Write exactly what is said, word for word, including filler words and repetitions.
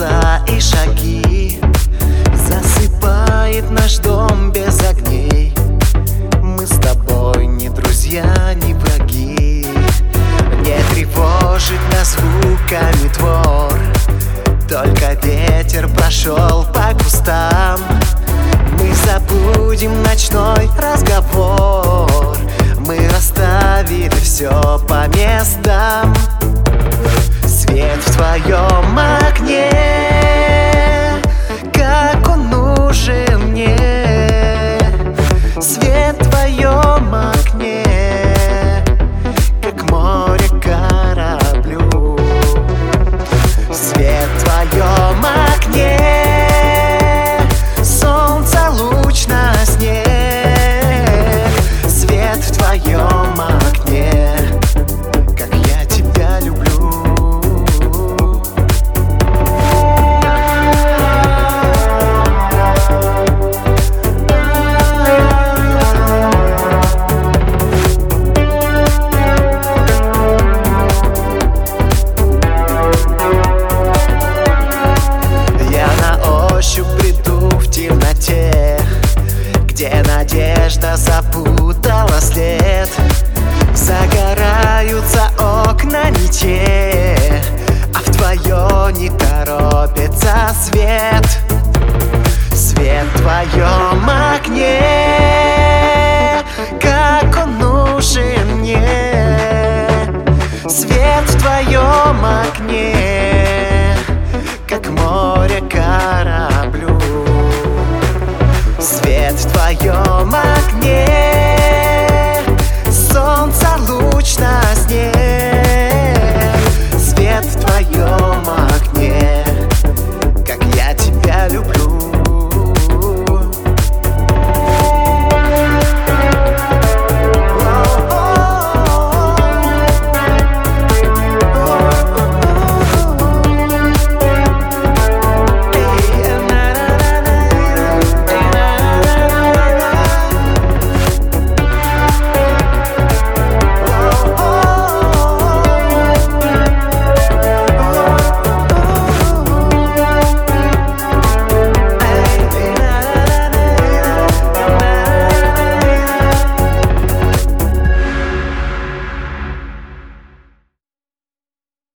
голоса и шаги. Засыпает наш дом без огней. Мы с тобой не друзья, не враги. Не тревожит нас звуками двор. Только ветер прошел по кустам. Мы забудем ночной разговор. Мы расставили все по местам. Свет в твоем окне, как он нужен мне. Свет в твоем окне, как море кораблю. Свет в твоем окне, солнце луч на снег. Свет в твоем окне, как я тебя люблю. Приду в темноте, где надежда запутала след. Загораются окна не те, а в твое не торопится свет.